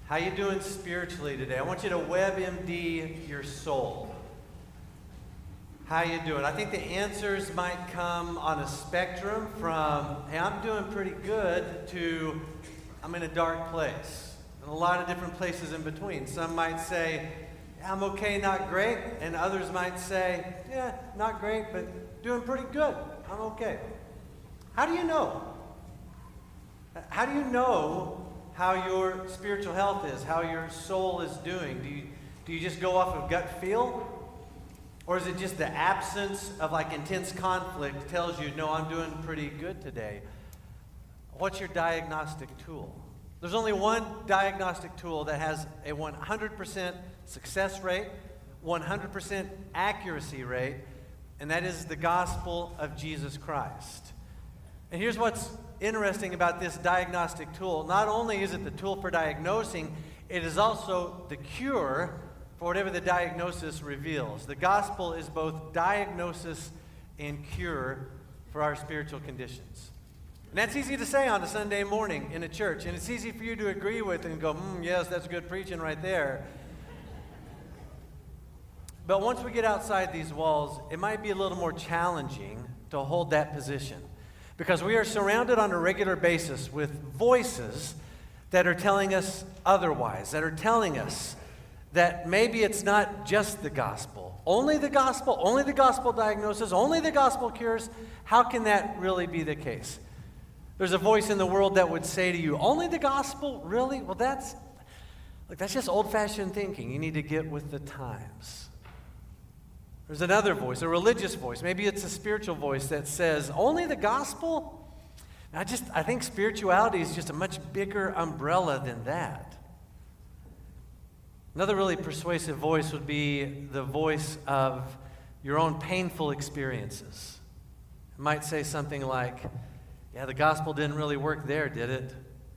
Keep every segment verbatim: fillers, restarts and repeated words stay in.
How you doing spiritually today? I want you to WebMD your soul. How you doing? I think the answers might come on a spectrum from, hey, I'm doing pretty good, to I'm in a dark place. And a lot of different places in between. Some might say, yeah, I'm okay, not great. And others might say, yeah, not great, but doing pretty good. I'm okay. How do you know? How do you know how your spiritual health is, how your soul is doing? Do you, do you just go off of gut feel? Or is it just the absence of like intense conflict tells you, no, I'm doing pretty good today? What's your diagnostic tool? There's only one diagnostic tool that has a one hundred percent success rate, one hundred percent accuracy rate, and that is the gospel of Jesus Christ. And here's what's interesting about this diagnostic tool. Not only is it the tool for diagnosing, it is also the cure for whatever the diagnosis reveals. The gospel is both diagnosis and cure for our spiritual conditions. And that's easy to say on a Sunday morning in a church, and it's easy for you to agree with and go, mm, yes, that's good preaching right there. But once we get outside these walls, it might be a little more challenging to hold that position, because we are surrounded on a regular basis with voices that are telling us otherwise, that are telling us that maybe it's not just the gospel. Only the gospel, only the gospel diagnosis, only the gospel cures. How can that really be the case? There's a voice in the world that would say to you, only the gospel? Really? Well, that's, like, that's just old-fashioned thinking. You need to get with the times. There's another voice, a religious voice. Maybe it's a spiritual voice that says, only the gospel? I just, I think spirituality is just a much bigger umbrella than that. Another really persuasive voice would be the voice of your own painful experiences. It might say something like, yeah, the gospel didn't really work there, did it?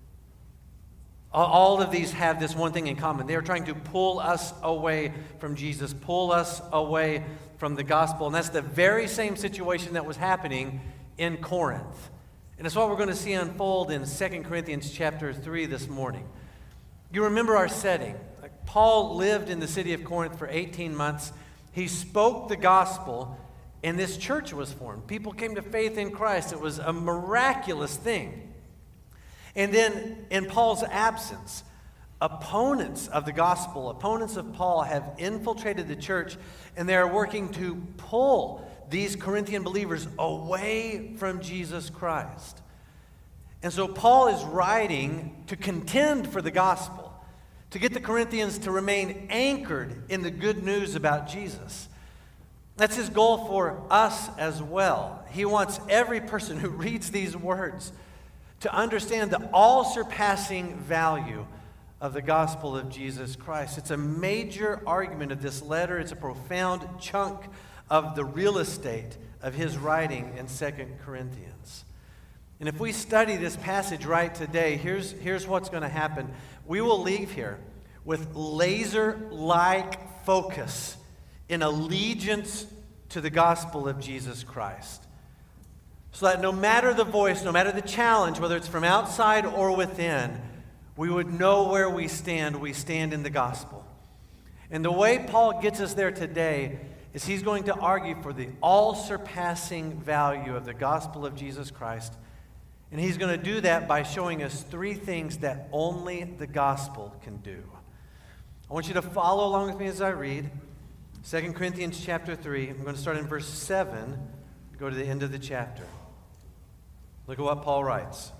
All of these have this one thing in common. They are trying to pull us away from Jesus, pull us away from the gospel. And that's the very same situation that was happening in Corinth. And it's what we're going to see unfold in Second Corinthians chapter three this morning. You remember our setting. Like, Paul lived in the city of Corinth for eighteen months. He spoke the gospel, and this church was formed. People came to faith in Christ. It was a miraculous thing. And then, in Paul's absence, opponents of the gospel, opponents of Paul, have infiltrated the church, and they are working to pull these Corinthian believers away from Jesus Christ. And so Paul is writing to contend for the gospel, to get the Corinthians to remain anchored in the good news about Jesus. That's his goal for us as well. He wants every person who reads these words to understand the all-surpassing value of the gospel of Jesus Christ. It's a major argument of this letter. It's a profound chunk of the real estate of his writing in Second Corinthians. And if we study this passage right today, here's, here's what's going to happen. We will leave here with laser-like focus in allegiance to the gospel of Jesus Christ. So that no matter the voice, no matter the challenge, whether it's from outside or within, we would know where we stand. We stand in the gospel. And the way Paul gets us there today is he's going to argue for the all-surpassing value of the gospel of Jesus Christ. And he's going to do that by showing us three things that only the gospel can do. I want you to follow along with me as I read Second Corinthians chapter three. I'm going to start in verse seven, go to the end of the chapter. Look at what Paul writes.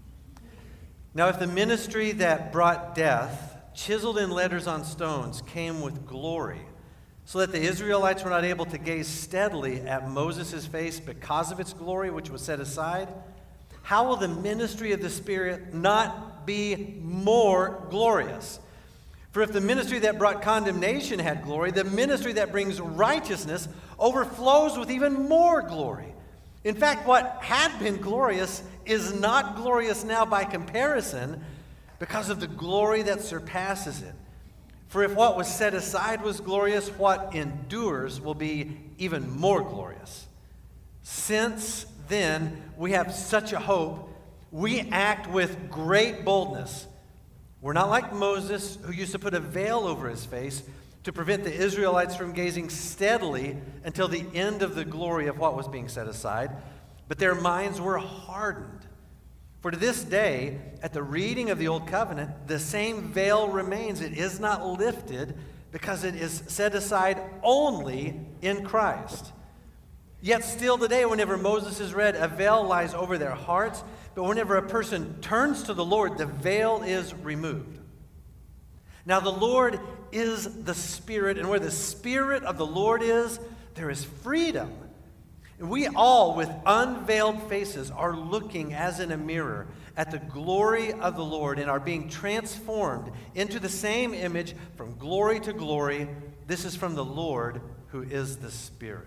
Now, if the ministry that brought death, chiseled in letters on stones, came with glory, so that the Israelites were not able to gaze steadily at Moses' face because of its glory, which was set aside, how will the ministry of the Spirit not be more glorious? For if the ministry that brought condemnation had glory, the ministry that brings righteousness overflows with even more glory. In fact, what had been glorious is not glorious now by comparison because of the glory that surpasses it. For if what was set aside was glorious, what endures will be even more glorious. Since then we have such a hope, we act with great boldness. We're not like Moses, who used to put a veil over his face to prevent the Israelites from gazing steadily until the end of the glory of what was being set aside, but their minds were hardened. For to this day, at the reading of the Old Covenant, the same veil remains. It is not lifted because it is set aside only in Christ. Yet still today, whenever Moses is read, a veil lies over their hearts, but whenever a person turns to the Lord, the veil is removed. Now the Lord is the Spirit, and where the Spirit of the Lord is, there is freedom. And we all, with unveiled faces, are looking as in a mirror at the glory of the Lord and are being transformed into the same image from glory to glory. This is from the Lord, who is the Spirit.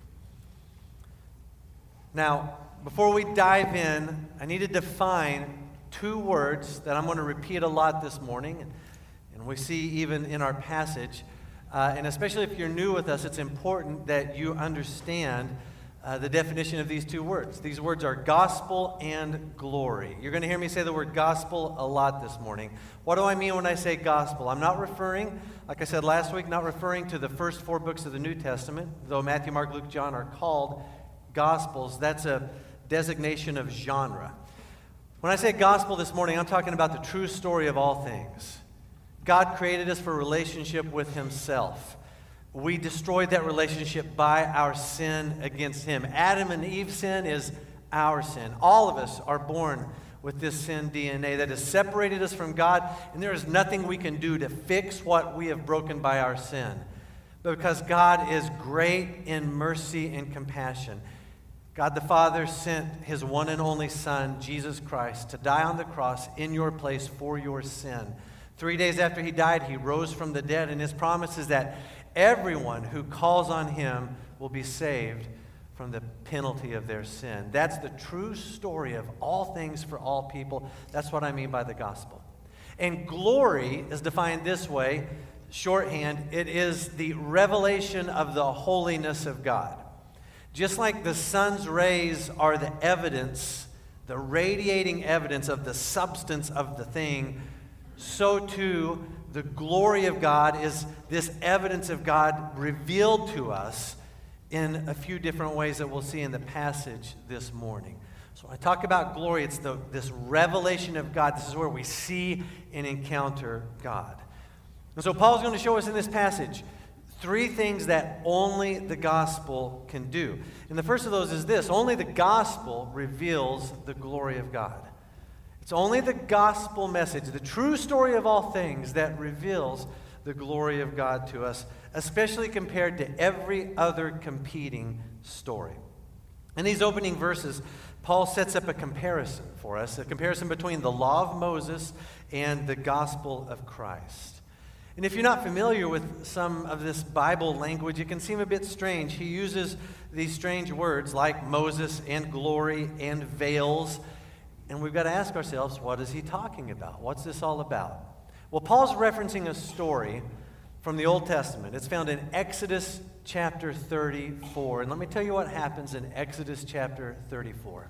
Now, before we dive in, I need to define two words that I'm going to repeat a lot this morning, and we see even in our passage. Uh, and especially if you're new with us, it's important that you understand uh, the definition of these two words. These words are gospel and glory. You're going to hear me say the word gospel a lot this morning. What do I mean when I say gospel? I'm not referring, like I said last week, not referring to the first four books of the New Testament, though Matthew, Mark, Luke, John are called Gospels. That's a designation of genre. When I say gospel this morning, I'm talking about the true story of all things. God created us for relationship with himself. We destroyed that relationship by our sin against him. Adam and Eve's sin is our sin. All of us are born with this sin D N A that has separated us from God, and there is nothing we can do to fix what we have broken by our sin. But because God is great in mercy and compassion, God the Father sent his one and only Son, Jesus Christ, to die on the cross in your place for your sin. Three days after he died, he rose from the dead, and his promise is that everyone who calls on him will be saved from the penalty of their sin. That's the true story of all things for all people. That's what I mean by the gospel. And glory is defined this way, shorthand, it is the revelation of the holiness of God. Just like the sun's rays are the evidence, the radiating evidence of the substance of the thing, so too the glory of God is this evidence of God revealed to us in a few different ways that we'll see in the passage this morning. So when I talk about glory, it's the, this revelation of God. This is where we see and encounter God. And so Paul's going to show us in this passage three things that only the gospel can do. And the first of those is this: only the gospel reveals the glory of God. It's only the gospel message, the true story of all things, that reveals the glory of God to us, especially compared to every other competing story. In these opening verses, Paul sets up a comparison for us, a comparison between the law of Moses and the gospel of Christ. And if you're not familiar with some of this Bible language, it can seem a bit strange. He uses these strange words like Moses and glory and veils. And we've got to ask ourselves, what is he talking about? What's this all about? Well, Paul's referencing a story from the Old Testament. It's found in Exodus chapter thirty-four. And let me tell you what happens in Exodus chapter thirty-four.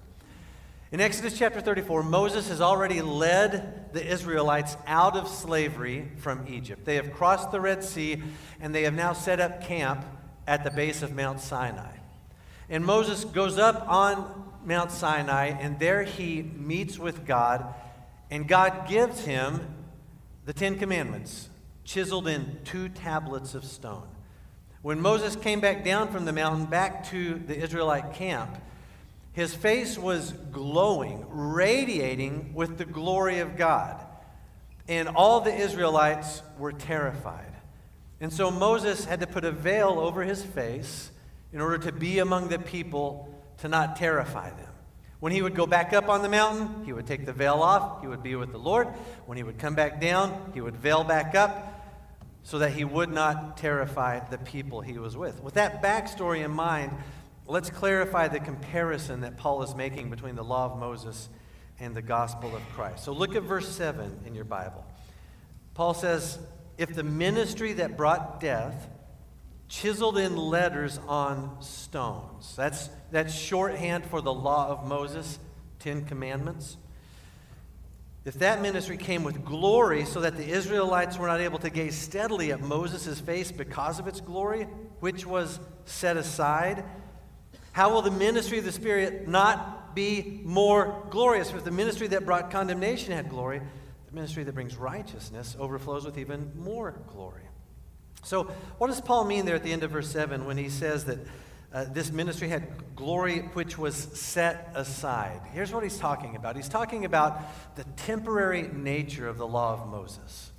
In Exodus chapter thirty-four, Moses has already led the Israelites out of slavery from Egypt. They have crossed the Red Sea, and they have now set up camp at the base of Mount Sinai. And Moses goes up on Mount Sinai, and there he meets with God, and God gives him the Ten Commandments, chiseled in two tablets of stone. When Moses came back down from the mountain back to the Israelite camp, his face was glowing, radiating with the glory of God. And all the Israelites were terrified. And so Moses had to put a veil over his face in order to be among the people, to not terrify them. When he would go back up on the mountain, he would take the veil off, he would be with the Lord. When he would come back down, he would veil back up so that he would not terrify the people he was with. With that backstory in mind, let's clarify the comparison that Paul is making between the law of Moses and the gospel of Christ. So look at verse seven in your Bible. Paul says, if the ministry that brought death, chiseled in letters on stones. That's, that's shorthand for the law of Moses, Ten Commandments. if that ministry came with glory so that the Israelites were not able to gaze steadily at Moses' face because of its glory, which was set aside, how will the ministry of the Spirit not be more glorious? If the ministry that brought condemnation had glory, the ministry that brings righteousness overflows with even more glory. So what does Paul mean there at the end of verse seven when he says that uh, this ministry had glory which was set aside? Here's what he's talking about. He's talking about the temporary nature of the law of Moses.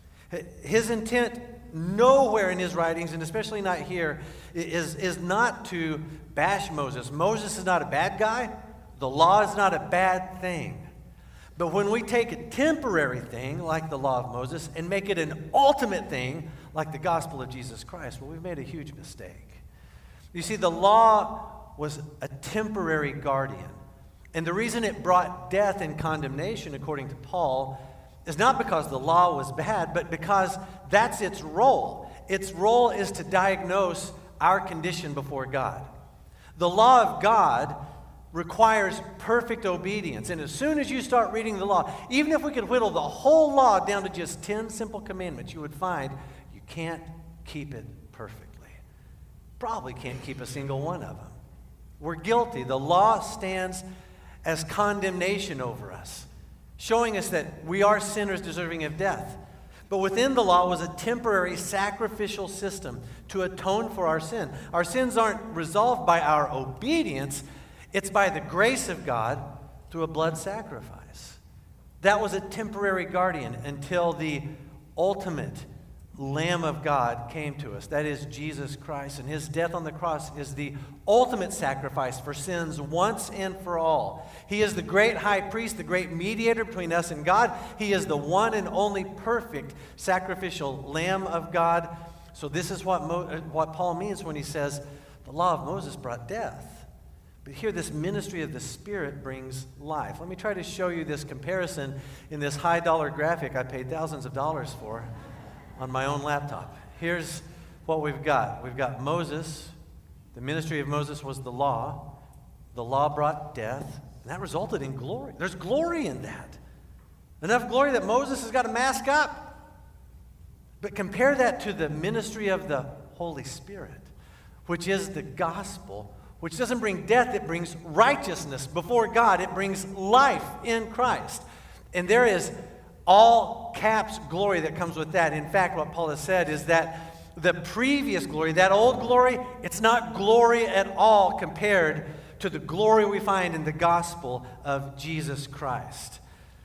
His intent nowhere in his writings, and especially not here, is, is not to bash Moses. Moses is not a bad guy. The law is not a bad thing. But when we take a temporary thing like the law of Moses and make it an ultimate thing like the gospel of Jesus Christ, well, we've made a huge mistake. You see, the law was a temporary guardian. And the reason it brought death and condemnation, according to Paul, is not because the law was bad, but because that's its role. Its role is to diagnose our condition before God. The law of God requires perfect obedience. And as soon as you start reading the law, even if we could whittle the whole law down to just ten simple commandments, you would find you can't keep it perfectly. Probably can't keep a single one of them. We're guilty. The law stands as condemnation over us, showing us that we are sinners deserving of death. But within the law was a temporary sacrificial system to atone for our sin. Our sins aren't resolved by our obedience. It's by the grace of God through a blood sacrifice. That was a temporary guardian until the ultimate Lamb of God came to us. That is Jesus Christ. And his death on the cross is the ultimate sacrifice for sins once and for all. He is the great high priest, the great mediator between us and God. He is the one and only perfect sacrificial Lamb of God. So this is what, Mo- what Paul means when he says the law of Moses brought death. But here, this ministry of the Spirit brings life. Let me try to show you this comparison in this high-dollar graphic I paid thousands of dollars for on my own laptop. Here's what we've got. We've got Moses. The ministry of Moses was the law. The law brought death, and that resulted in glory. There's glory in that. Enough glory that Moses has got to mask up. But compare that to the ministry of the Holy Spirit, which is the gospel, which doesn't bring death, it brings righteousness before God. It brings life in Christ. And there is all caps glory that comes with that. In fact, what Paul has said is that the previous glory, that old glory, it's not glory at all compared to the glory we find in the gospel of Jesus Christ.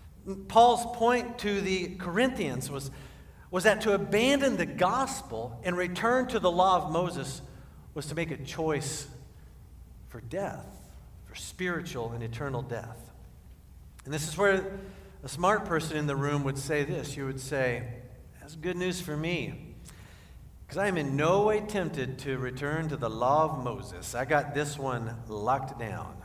Paul's point to the Corinthians was, was that to abandon the gospel and return to the law of Moses was to make a choice for death, for spiritual and eternal death. And this is where a smart person in the room would say this. You would say, that's good news for me, because I am in no way tempted to return to the law of Moses. I got this one locked down.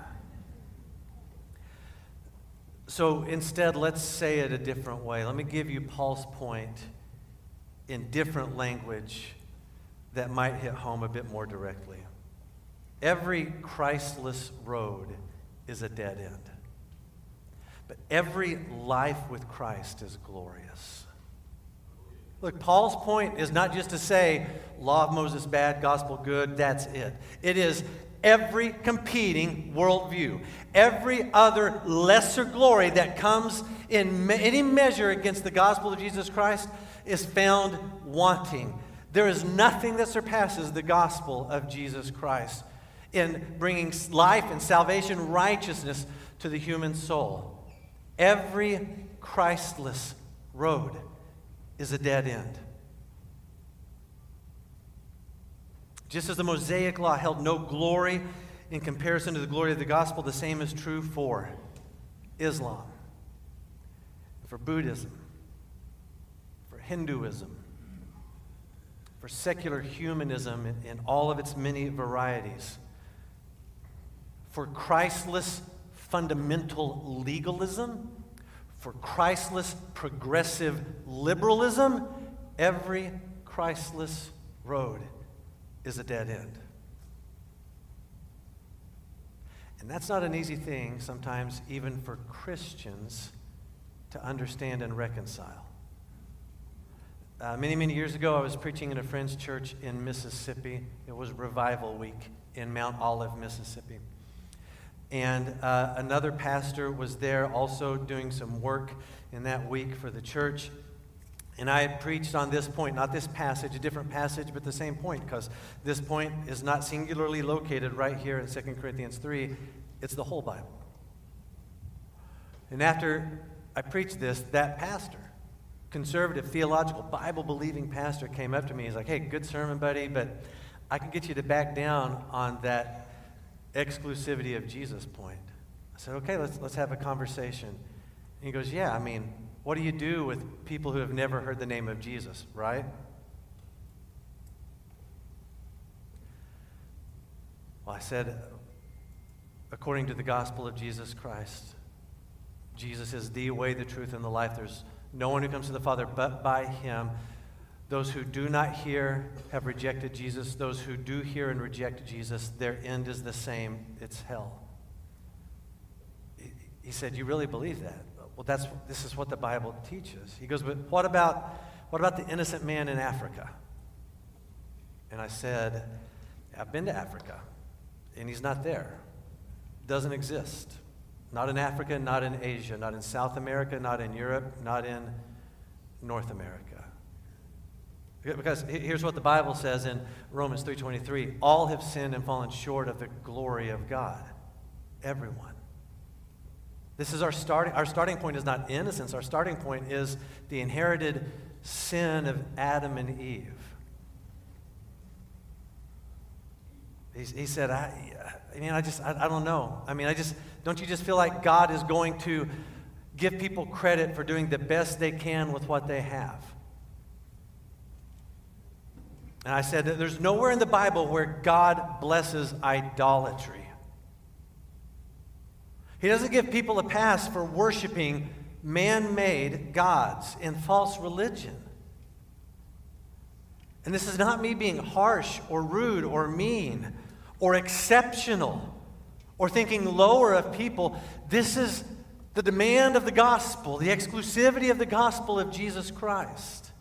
So instead, let's say it a different way. Let me give you Paul's point in different language that might hit home a bit more directly. Every Christless road is a dead end. But every life with Christ is glorious. Look, Paul's point is not just to say, law of Moses bad, gospel good, that's it. It is every competing worldview, every other lesser glory that comes in me- any measure against the gospel of Jesus Christ is found wanting. There is nothing that surpasses the gospel of Jesus Christ in bringing life and salvation, righteousness to the human soul. Every Christless road is a dead end. Just as the Mosaic law held no glory in comparison to the glory of the gospel, the same is true for Islam, for Buddhism, for Hinduism, for secular humanism in, in all of its many varieties, for Christless fundamental legalism, for Christless progressive liberalism. Every Christless road is a dead end. And that's not an easy thing sometimes, even for Christians, to understand and reconcile. Uh, many, many years ago, I was preaching in a friend's church in Mississippi. It was Revival Week in Mount Olive, Mississippi. And uh, another pastor was there also doing some work in that week for the church. And I had preached on this point, not this passage, a different passage, but the same point, because this point is not singularly located right here in Second Corinthians three. It's the whole Bible. And after I preached this, that pastor, conservative, theological, Bible-believing pastor, came up to me. He's like, hey, good sermon, buddy, but I can get you to back down on that exclusivity of Jesus point. I said, okay, let's, let's have a conversation. And he goes, yeah, I mean, what do you do with people who have never heard the name of Jesus, right? Well, I said, according to the gospel of Jesus Christ, Jesus is the way, the truth, and the life. There's no one who comes to the Father but by him. Those who do not hear have rejected Jesus. Those who do hear and reject Jesus, their end is the same. It's hell. He said, you really believe that? Well, that's this is what the Bible teaches. He goes, but what about what about the innocent man in Africa? And I said, I've been to Africa, and he's not there. Doesn't exist. Not in Africa, not in Asia, not in South America, not in Europe, not in North America. Because here's what the Bible says in Romans three twenty-three. All have sinned and fallen short of the glory of God. Everyone. This is our starting, our starting point is not innocence. Our starting point is the inherited sin of Adam and Eve. He, he said, I, I mean, I just, I, I don't know. I mean, I just, don't you just feel like God is going to give people credit for doing the best they can with what they have? And I said that there's nowhere in the Bible where God blesses idolatry. He doesn't give people a pass for worshiping man-made gods in false religion. And this is not me being harsh or rude or mean or exceptional or thinking lower of people. This is the demand of the gospel, the exclusivity of the gospel of Jesus Christ.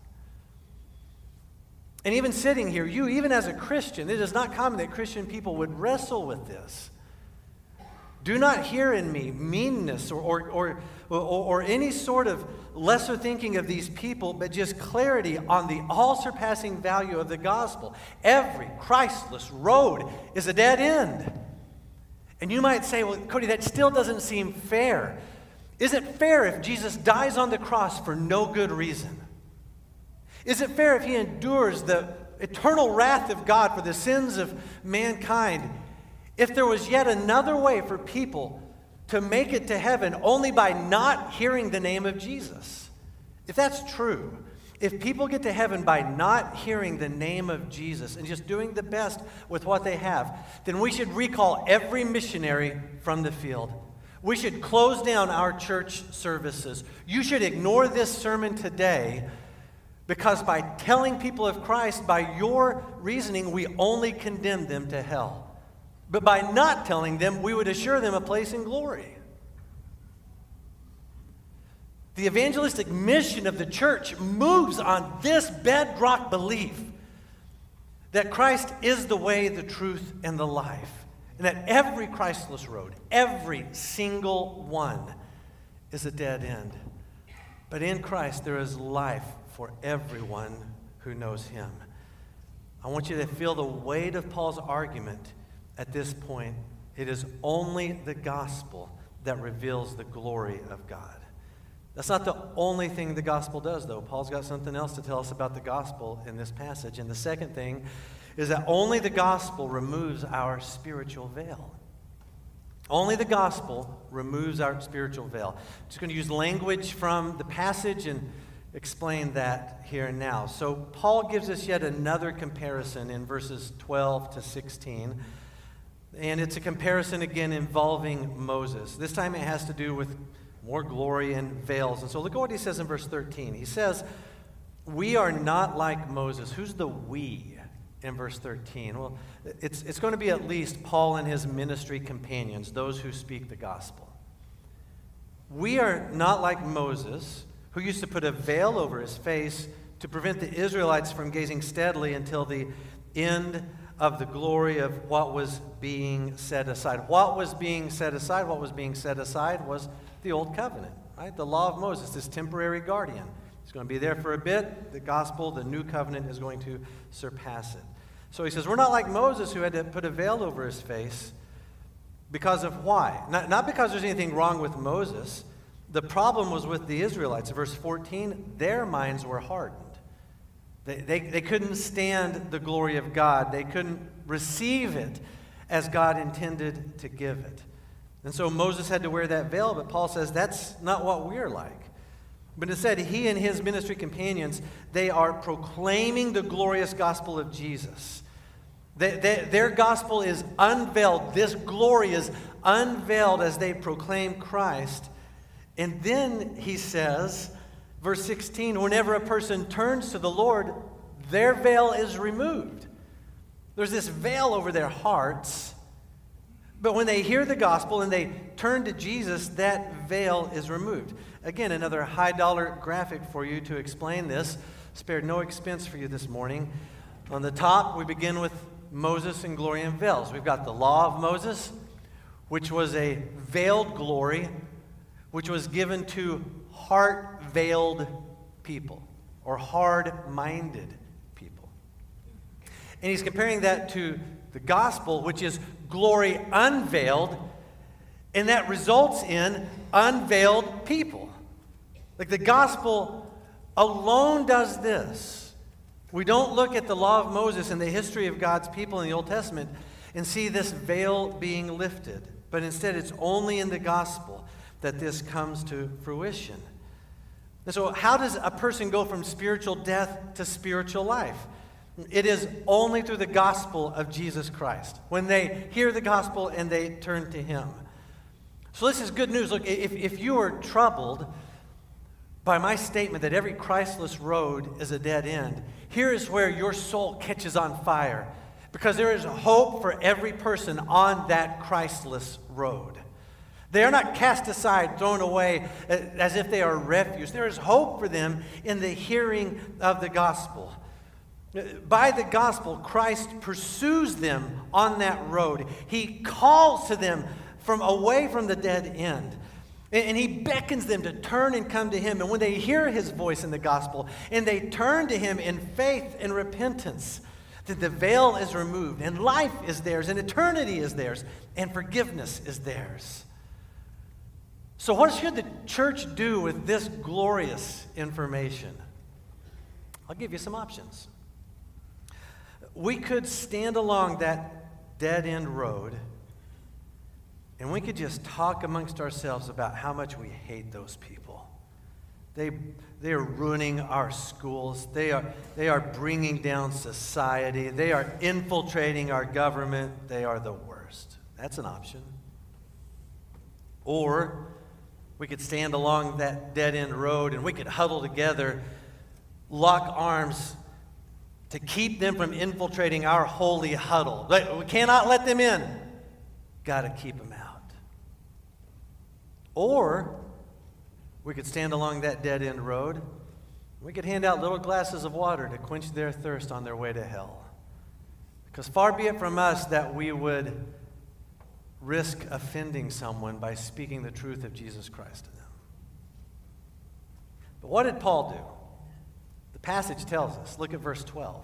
And even sitting here, you, even as a Christian, it is not common that Christian people would wrestle with this. Do not hear in me meanness or, or, or, or, or any sort of lesser thinking of these people, but just clarity on the all-surpassing value of the gospel. Every Christless road is a dead end. And you might say, well, Cody, that still doesn't seem fair. Is it fair if Jesus dies on the cross for no good reason? Is it fair if he endures the eternal wrath of God for the sins of mankind? If there was yet another way for people to make it to heaven only by not hearing the name of Jesus, if that's true, if people get to heaven by not hearing the name of Jesus and just doing the best with what they have, then we should recall every missionary from the field. We should close down our church services. You should ignore this sermon today, because by telling people of Christ, by your reasoning, we only condemn them to hell. But by not telling them, we would assure them a place in glory. The evangelistic mission of the church moves on this bedrock belief that Christ is the way, the truth, and the life. And that every Christless road, every single one, is a dead end. But in Christ, there is life for everyone who knows him. I want you to feel the weight of Paul's argument at this point. It is only the gospel that reveals the glory of God. That's not the only thing the gospel does, though. Paul's got something else to tell us about the gospel in this passage. And the second thing is that only the gospel removes our spiritual veil. Only the gospel removes our spiritual veil. I'm just going to use language from the passage and explain that here and now. So Paul gives us yet another comparison in verses twelve to sixteen. And it's a comparison again involving Moses. This time it has to do with more glory and veils. And so look at what he says in verse thirteen. He says, we are not like Moses. Who's the we in verse thirteen? Well, it's, it's going to be at least Paul and his ministry companions, those who speak the gospel. we are not like Moses, who used to put a veil over his face to prevent the Israelites from gazing steadily until the end of the glory of what was being set aside. What was being set aside? What was being set aside was the old covenant, right? The law of Moses, this temporary guardian. It's going to be there for a bit. The gospel, the new covenant, is going to surpass it. So he says, we're not like Moses, who had to put a veil over his face. Because of why? Not, not because there's anything wrong with Moses. The problem was with the Israelites. Verse fourteen, their minds were hardened. They, they, they couldn't stand the glory of God. They couldn't receive it as God intended to give it. And so Moses had to wear that veil, but Paul says that's not what we're like. But instead, he and his ministry companions, they are proclaiming the glorious gospel of Jesus. They, they, their gospel is unveiled. This glory is unveiled as they proclaim Christ. And then he says, verse sixteen, whenever a person turns to the Lord, their veil is removed. There's this veil over their hearts. But when they hear the gospel and they turn to Jesus, that veil is removed. Again, another high-dollar graphic for you to explain this. Spared no expense for you this morning. On the top, we begin with Moses and glory and veils. We've got the law of Moses, which was a veiled glory, which was given to heart-veiled people or hard-minded people. And he's comparing that to the gospel, which is glory unveiled, and that results in unveiled people. Like the gospel alone does this. We don't look at the law of Moses and the history of God's people in the Old Testament and see this veil being lifted, but instead it's only in the gospel that this comes to fruition. And so how does a person go from spiritual death to spiritual life? It is only through the gospel of Jesus Christ, when they hear the gospel and they turn to him. So this is good news. Look, if, if you are troubled by my statement that every Christless road is a dead end, here is where your soul catches on fire, because there is hope for every person on that Christless road. They are not cast aside, thrown away as if they are refuse. There is hope for them in the hearing of the gospel. By the gospel, Christ pursues them on that road. He calls to them from away from the dead end. And he beckons them to turn and come to him. And when they hear his voice in the gospel and they turn to him in faith and repentance, then the veil is removed and life is theirs and eternity is theirs and forgiveness is theirs. So what should the church do with this glorious information? I'll give you some options. We could stand along that dead-end road and we could just talk amongst ourselves about how much we hate those people. They, they are ruining our schools. They are, they are bringing down society. They are infiltrating our government. They are the worst. That's an option. Or we could stand along that dead-end road and we could huddle together, lock arms to keep them from infiltrating our holy huddle. We cannot let them in. Got to keep them out. Or we could stand along that dead-end road. We could hand out little glasses of water to quench their thirst on their way to hell. Because far be it from us that we would risk offending someone by speaking the truth of Jesus Christ to them. But what did Paul do? The passage tells us. Look at verse twelve.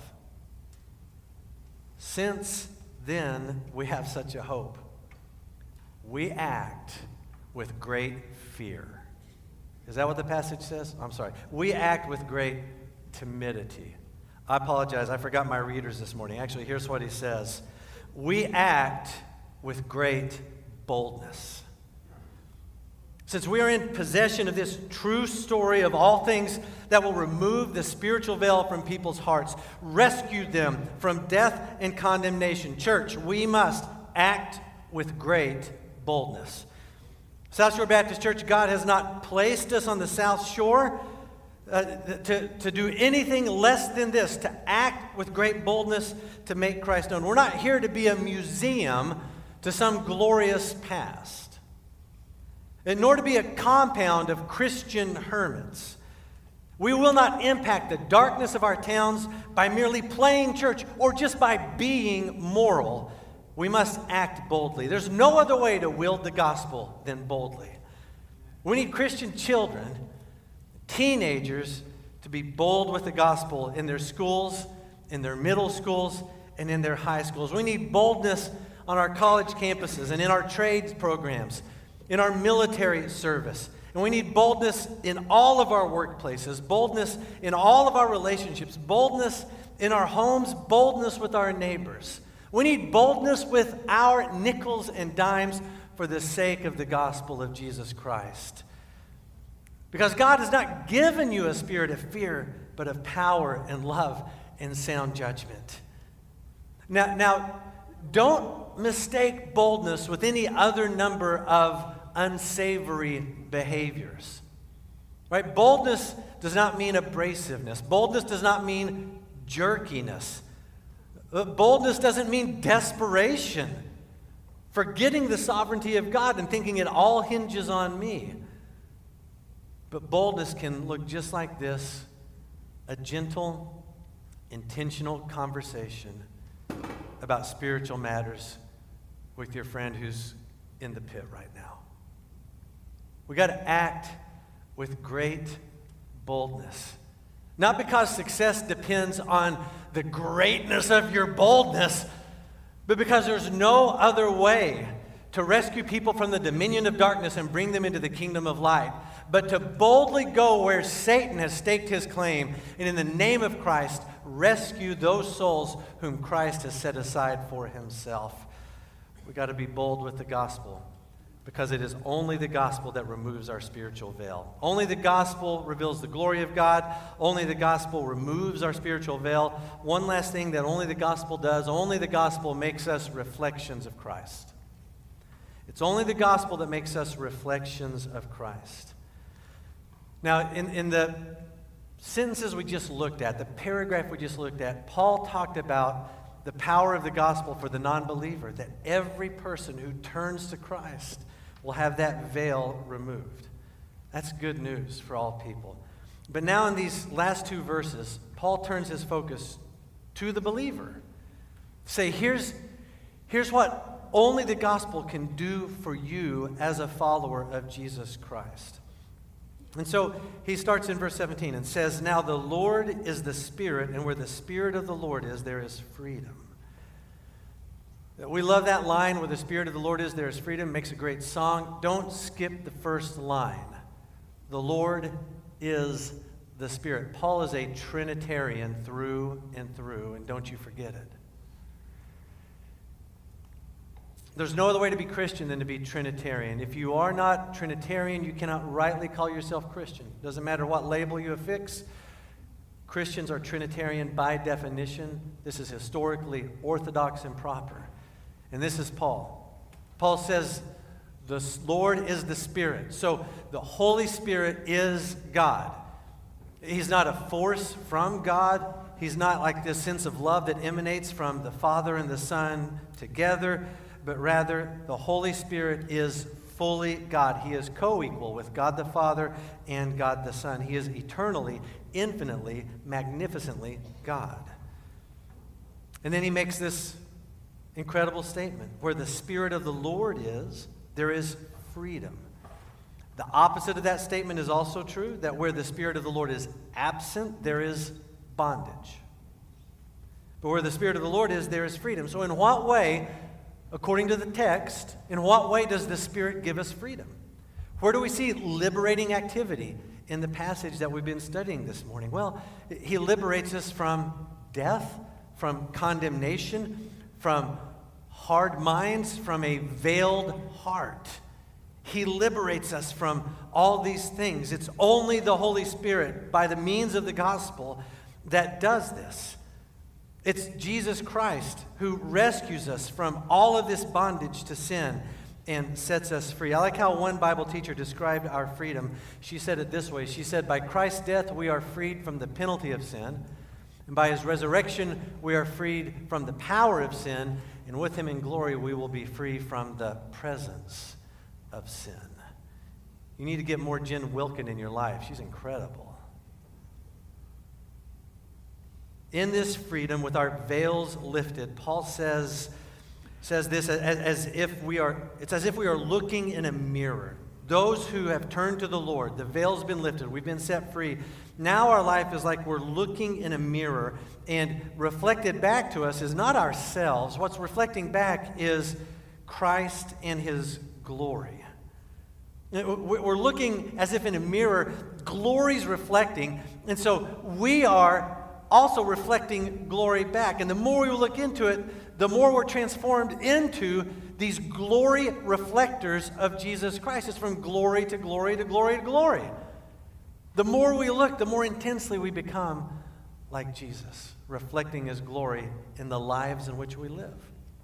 Since then we have such a hope, we act with great fear. Is that what the passage says? I'm sorry. We act with great timidity. I apologize. I forgot my readers this morning. Actually, here's what he says. We act with great boldness. Since we are in possession of this true story of all things that will remove the spiritual veil from people's hearts, rescue them from death and condemnation. Church, we must act with great boldness. South Shore Baptist Church, God has not placed us on the South Shore uh, to, to do anything less than this, to act with great boldness to make Christ known. We're not here to be a museum to some glorious past. and nor to be a compound of Christian hermits. We will not impact the darkness of our towns by merely playing church or just by being moral. We must act boldly. There's no other way to wield the gospel than boldly. We need Christian children, teenagers, to be bold with the gospel in their schools, in their middle schools, and in their high schools. We need boldness on our college campuses and in our trades programs, in our military service. And we need boldness in all of our workplaces, boldness in all of our relationships, boldness in our homes, boldness with our neighbors. We need boldness with our nickels and dimes for the sake of the gospel of Jesus Christ. Because God has not given you a spirit of fear, but of power and love and sound judgment. Now, now don't mistake boldness with any other number of unsavory behaviors. Right? Boldness does not mean abrasiveness. Boldness does not mean jerkiness. Boldness doesn't mean desperation, forgetting the sovereignty of God and thinking it all hinges on me. But boldness can look just like this: a gentle, intentional conversation about spiritual matters with your friend who's in the pit right now. We got to act with great boldness. Not because success depends on the greatness of your boldness, but because there's no other way to rescue people from the dominion of darkness and bring them into the kingdom of light, but to boldly go where Satan has staked his claim, and in the name of Christ, rescue those souls whom Christ has set aside for himself. We got to be bold with the gospel, because it is only the gospel that removes our spiritual veil. Only the gospel reveals the glory of God. Only the gospel removes our spiritual veil. One last thing that only the gospel does: only the gospel makes us reflections of Christ. It's only the gospel that makes us reflections of Christ. Now, in, in the sentences we just looked at, the paragraph we just looked at, Paul talked about the power of the gospel for the non-believer, that every person who turns to Christ will have that veil removed. That's good news for all people. But now in these last two verses, Paul turns his focus to the believer. Say, here's, here's what only the gospel can do for you as a follower of Jesus Christ. And so he starts in verse seventeen and says, "Now the Lord is the Spirit, and where the Spirit of the Lord is, there is freedom." We love that line, "Where the Spirit of the Lord is, there is freedom." Makes a great song. Don't skip the first line. The Lord is the Spirit. Paul is a Trinitarian through and through, and don't you forget it. There's no other way to be Christian than to be Trinitarian. If you are not Trinitarian, you cannot rightly call yourself Christian. Doesn't matter what label you affix. Christians are Trinitarian by definition. This is historically orthodox and proper. And this is Paul. Paul says the Lord is the Spirit. So the Holy Spirit is God. He's not a force from God. He's not like this sense of love that emanates from the Father and the Son together, but rather the Holy Spirit is fully God. He is co-equal with God the Father and God the Son. He is eternally, infinitely, magnificently God. And then he makes this incredible statement: where the Spirit of the Lord is, there is freedom. The opposite of that statement is also true, that where the Spirit of the Lord is absent, there is bondage. But where the Spirit of the Lord is, there is freedom. So in what way, according to the text, in what way does the Spirit give us freedom? Where do we see liberating activity in the passage that we've been studying this morning? Well, he liberates us from death, from condemnation, from hard minds, from a veiled heart. He liberates us from all these things. It's only the Holy Spirit, by the means of the gospel, that does this. It's Jesus Christ who rescues us from all of this bondage to sin and sets us free. I like how one Bible teacher described our freedom. She said it this way. She said, "By Christ's death, we are freed from the penalty of sin. And by his resurrection, we are freed from the power of sin. And with him in glory, we will be free from the presence of sin." You need to get more Jen Wilkin in your life. She's incredible. In this freedom, with our veils lifted, Paul says, says this as, as if we are, it's as if we are looking in a mirror. Those who have turned to the Lord, the veil's been lifted, we've been set free. Now our life is like we're looking in a mirror, and reflected back to us is not ourselves. What's reflecting back is Christ and his glory. We're looking as if in a mirror, glory's reflecting, and so we are also reflecting glory back. And the more we look into it, the more we're transformed into these glory reflectors of Jesus Christ. It's from glory to glory to glory to glory. The more we look, the more intensely we become like Jesus, reflecting his glory in the lives in which we live.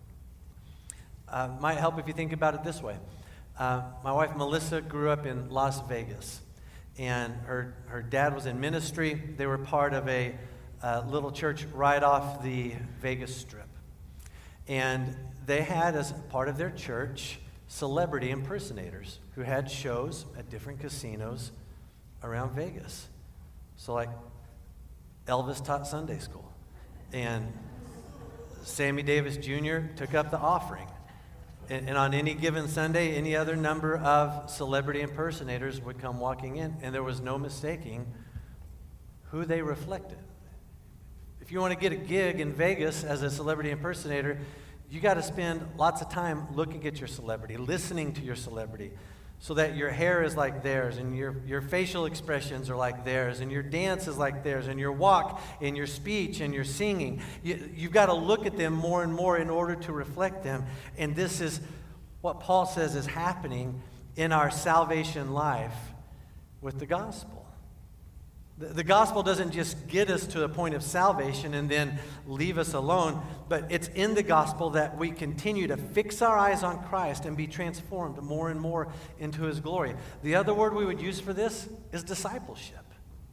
Uh, might help if you think about it this way. Uh, my wife Melissa grew up in Las Vegas, and her, her dad was in ministry. They were part of a uh, little church right off the Vegas Strip. And they had, as part of their church, celebrity impersonators who had shows at different casinos around Vegas. So like Elvis taught Sunday school, and Sammy Davis Junior took up the offering. And, and on any given Sunday, any other number of celebrity impersonators would come walking in, and there was no mistaking who they reflected. If you want to get a gig in Vegas as a celebrity impersonator, you got to spend lots of time looking at your celebrity, listening to your celebrity, so that your hair is like theirs, and your, your facial expressions are like theirs, and your dance is like theirs, and your walk, and your speech, and your singing. You, you've got to look at them more and more in order to reflect them. And this is what Paul says is happening in our salvation life with the gospel. The, the gospel doesn't just get us to a point of salvation and then leave us alone, but it's in the gospel that we continue to fix our eyes on Christ and be transformed more and more into his glory. The other word we would use for this is discipleship.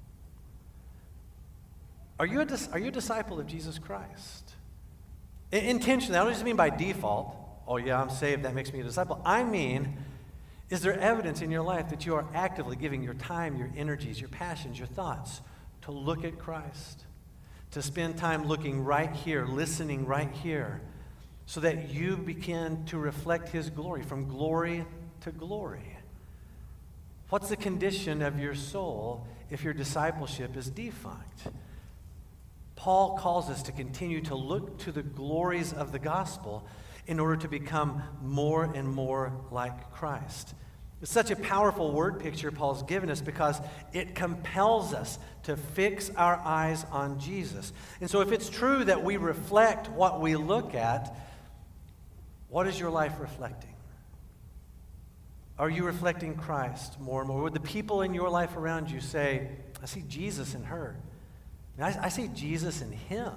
Are you a, dis- are you a disciple of Jesus Christ? In- intentionally, I don't just mean by default. Oh yeah, I'm saved, that makes me a disciple. I mean, is there evidence in your life that you are actively giving your time, your energies, your passions, your thoughts to look at Christ? To spend time looking right here, listening right here, so that you begin to reflect his glory from glory to glory. What's the condition of your soul if your discipleship is defunct? Paul calls us to continue to look to the glories of the gospel in order to become more and more like Christ. It's such a powerful word picture Paul's given us because it compels us to fix our eyes on Jesus. And so if it's true that we reflect what we look at, what is your life reflecting? Are you reflecting Christ more and more? Would the people in your life around you say, I see Jesus in her. I, I see Jesus in him.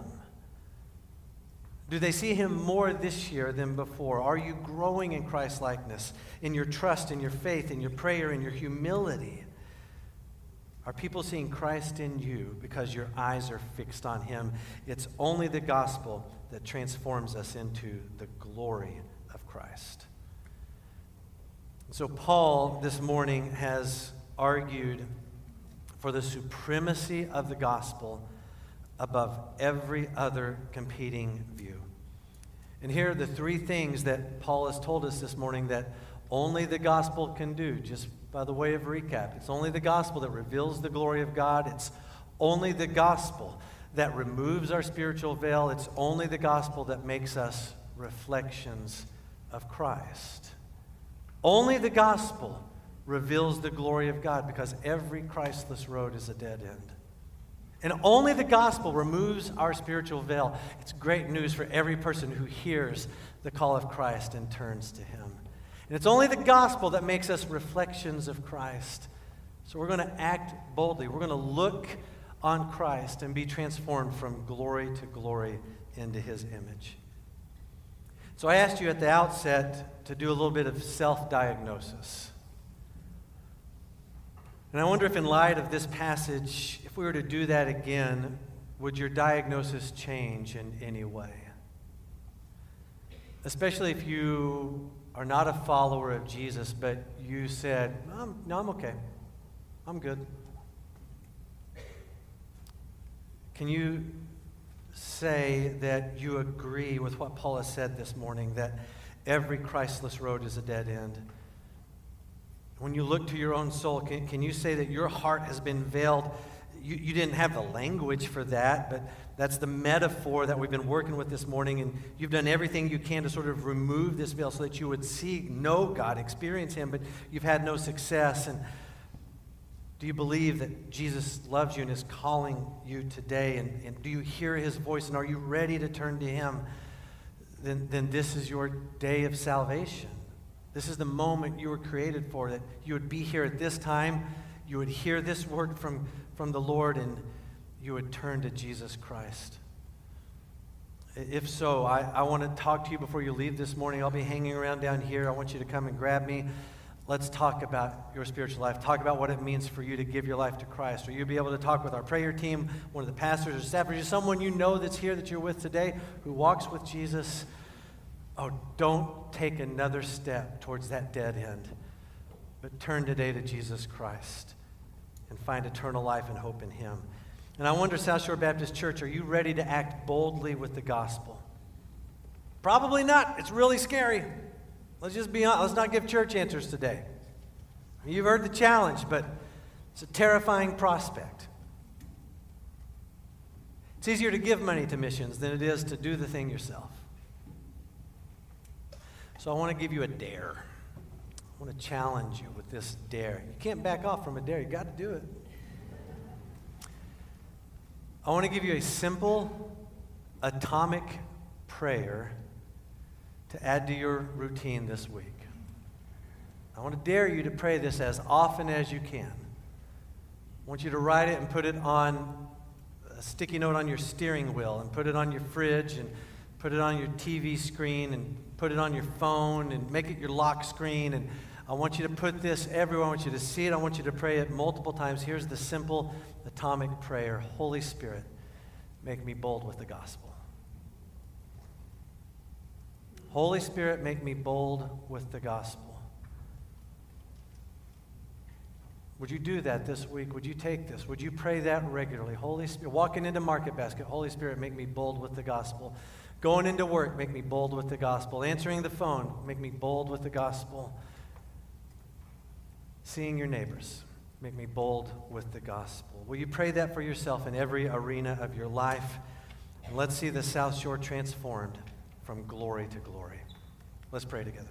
Do they see him more this year than before? Are you growing in Christ-likeness, in your trust, in your faith, in your prayer, in your humility? Are people seeing Christ in you because your eyes are fixed on him? It's only the gospel that transforms us into the glory of Christ. So Paul this morning has argued for the supremacy of the gospel above every other competing view. And here are the three things that Paul has told us this morning that only the gospel can do, just by the way of recap. It's only the gospel that reveals the glory of God. It's only the gospel that removes our spiritual veil. It's only the gospel that makes us reflections of Christ. Only the gospel reveals the glory of God because every Christless road is a dead end. And only the gospel removes our spiritual veil. It's great news for every person who hears the call of Christ and turns to him. And it's only the gospel that makes us reflections of Christ. So we're going to act boldly. We're going to look on Christ and be transformed from glory to glory into his image. So I asked you at the outset to do a little bit of self-diagnosis. And I wonder if in light of this passage, if we were to do that again, would your diagnosis change in any way? Especially if you are not a follower of Jesus, but you said, I'm, no, I'm okay. I'm good. Can you say that you agree with what Paul has said this morning, that every Christless road is a dead end? When you look to your own soul, can, can you say that your heart has been veiled? You, you didn't have the language for that, but that's the metaphor that we've been working with this morning, and you've done everything you can to sort of remove this veil so that you would see, know God, experience Him, but you've had no success. And do you believe that Jesus loves you and is calling you today? And, and do you hear His voice, and are you ready to turn to Him? Then, then this is your day of salvation. This is the moment you were created for, that you would be here at this time, you would hear this word from, from the Lord, and you would turn to Jesus Christ. If so, I, I want to talk to you before you leave this morning. I'll be hanging around down here. I want you to come and grab me. Let's talk about your spiritual life. Talk about what it means for you to give your life to Christ. Or you'll be able to talk with our prayer team, one of the pastors or staff, or just someone you know that's here that you're with today who walks with Jesus. Oh, don't take another step towards that dead end, but turn today to Jesus Christ and find eternal life and hope in Him. And I wonder, South Shore Baptist Church, are you ready to act boldly with the gospel? Probably not. It's really scary. Let's just be honest. Let's not give church answers today. You've heard the challenge, but it's a terrifying prospect. It's easier to give money to missions than it is to do the thing yourself. So I want to give you a dare. I want to challenge you with this dare. You can't back off from a dare. You got to do it. I want to give you a simple, atomic prayer to add to your routine this week. I want to dare you to pray this as often as you can. I want you to write it and put it on a sticky note on your steering wheel, and put it on your fridge, and put it on your T V screen, and put it on your phone, and make it your lock screen. And I want you to put this everywhere. I want you to see it. I want you to pray it multiple times. Here's the simple atomic prayer. Holy Spirit, make me bold with the gospel. Holy Spirit, make me bold with the gospel. Would you do that this week? Would you take this? Would you pray that regularly? Holy Spirit, walking into Market Basket, Holy Spirit, make me bold with the gospel. Going into work, make me bold with the gospel. Answering the phone, make me bold with the gospel. Seeing your neighbors, make me bold with the gospel. Will you pray that for yourself in every arena of your life? And let's see the South Shore transformed from glory to glory. Let's pray together.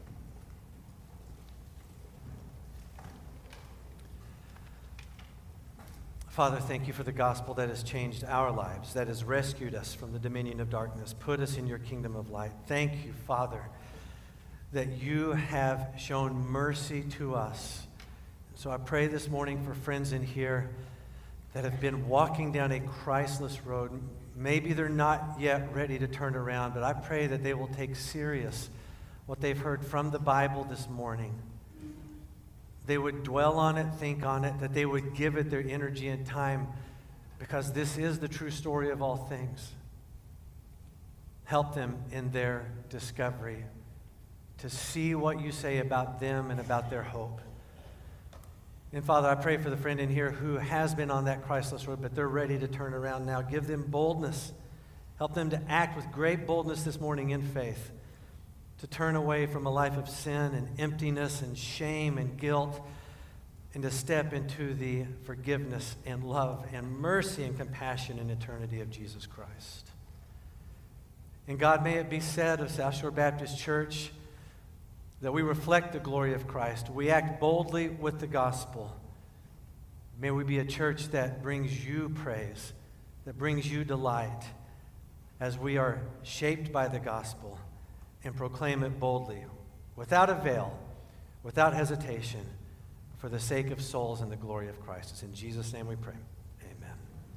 Father, thank you for the gospel that has changed our lives, that has rescued us from the dominion of darkness, put us in your kingdom of light. Thank you, Father, that you have shown mercy to us. So I pray this morning for friends in here that have been walking down a Christless road. Maybe they're not yet ready to turn around, but I pray that they will take serious what they've heard from the Bible this morning. They would dwell on it, think on it, that they would give it their energy and time, because this is the true story of all things. Help them in their discovery to see what you say about them and about their hope. And Father, I pray for the friend in here who has been on that Christless road, but they're ready to turn around now. Give them boldness. Help them to act with great boldness this morning in faith, to turn away from a life of sin and emptiness and shame and guilt, and to step into the forgiveness and love and mercy and compassion and eternity of Jesus Christ. And God, may it be said of South Shore Baptist Church that we reflect the glory of Christ. We act boldly with the gospel. May we be a church that brings you praise, that brings you delight, as we are shaped by the gospel and proclaim it boldly, without a veil, without hesitation, for the sake of souls and the glory of Christ. It's in Jesus' name we pray. Amen.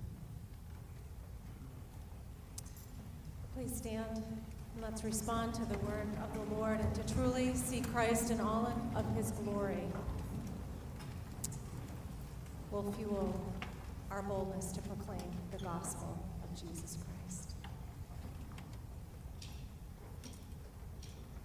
Please stand and let's respond to the word of the Lord and to truly see Christ in all of his glory will fuel our boldness to proclaim the gospel of Jesus Christ.